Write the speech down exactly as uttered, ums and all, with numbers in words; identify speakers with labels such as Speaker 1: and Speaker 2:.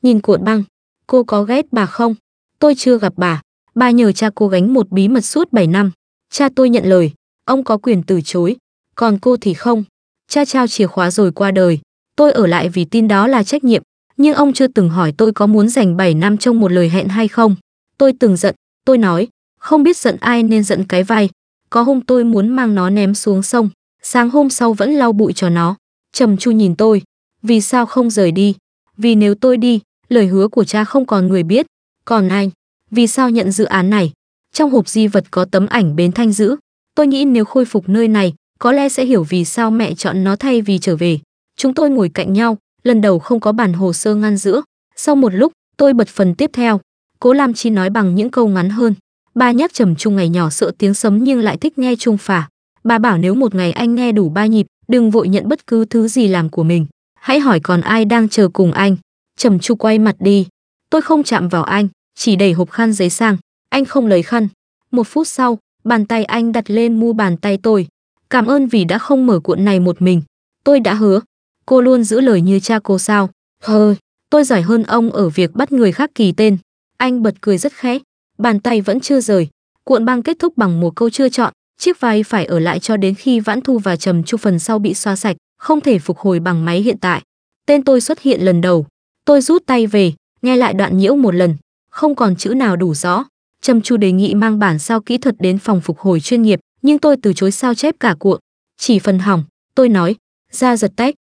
Speaker 1: nhìn cuộn băng. Cô có ghét bà không? Tôi chưa gặp bà. Bà nhờ cha cô gánh một bí mật suốt bảy năm. Cha tôi nhận lời, ông có quyền từ chối. Còn cô thì không. Cha trao chìa khóa rồi qua đời. Tôi ở lại vì tin đó là trách nhiệm. Nhưng ông chưa từng hỏi tôi có muốn dành bảy năm trong một lời hẹn hay không. Tôi từng giận. Tôi nói, không biết giận ai nên giận cái vai. Có hôm tôi muốn mang nó ném xuống sông. Sáng hôm sau vẫn lau bụi cho nó. Trầm Chu nhìn tôi. Vì sao không rời đi? Vì nếu tôi đi, lời hứa của cha không còn người biết. Còn anh, vì sao nhận dự án này? Trong hộp di vật có tấm ảnh Bến Thanh giữ. Tôi nghĩ nếu khôi phục nơi này, có lẽ sẽ hiểu vì sao mẹ chọn nó thay vì trở về. Chúng tôi ngồi cạnh nhau, lần đầu không có bản hồ sơ ngăn giữa. Sau một lúc, tôi bật phần tiếp theo. Cố Lam Chi nói bằng những câu ngắn hơn. Bà nhắc Trầm Chu ngày nhỏ sợ tiếng sấm nhưng lại thích nghe chuông phả. Bà bảo nếu một ngày anh nghe đủ ba nhịp, đừng vội nhận bất cứ thứ gì làm của mình. Hãy hỏi còn ai đang chờ cùng anh. Trầm Chu quay mặt đi. Tôi không chạm vào anh, chỉ đẩy hộp khăn giấy sang. Anh không lấy khăn. Một phút sau, bàn tay anh đặt lên mu bàn tay tôi. Cảm ơn vì đã không mở cuộn này một mình. Tôi đã hứa. Cô luôn giữ lời như cha cô sao? Thôi, tôi giỏi hơn ông ở việc bắt người khác ký tên. Anh bật cười rất khẽ. Bàn tay vẫn chưa rời. Cuộn băng kết thúc bằng một câu chưa chọn. Chiếc vai phải ở lại cho đến khi Vãn Thu và Trầm Chu phần sau bị xoa sạch, không thể phục hồi bằng máy hiện tại. Tên tôi xuất hiện lần đầu. Tôi rút tay về, nghe lại đoạn nhiễu một lần. Không còn chữ nào đủ rõ. Trầm Chu đề nghị mang bản sao kỹ thuật đến phòng phục hồi chuyên nghiệp, nhưng tôi từ chối sao chép cả cuộn. Chỉ phần hỏng, tôi nói, ra giật tách.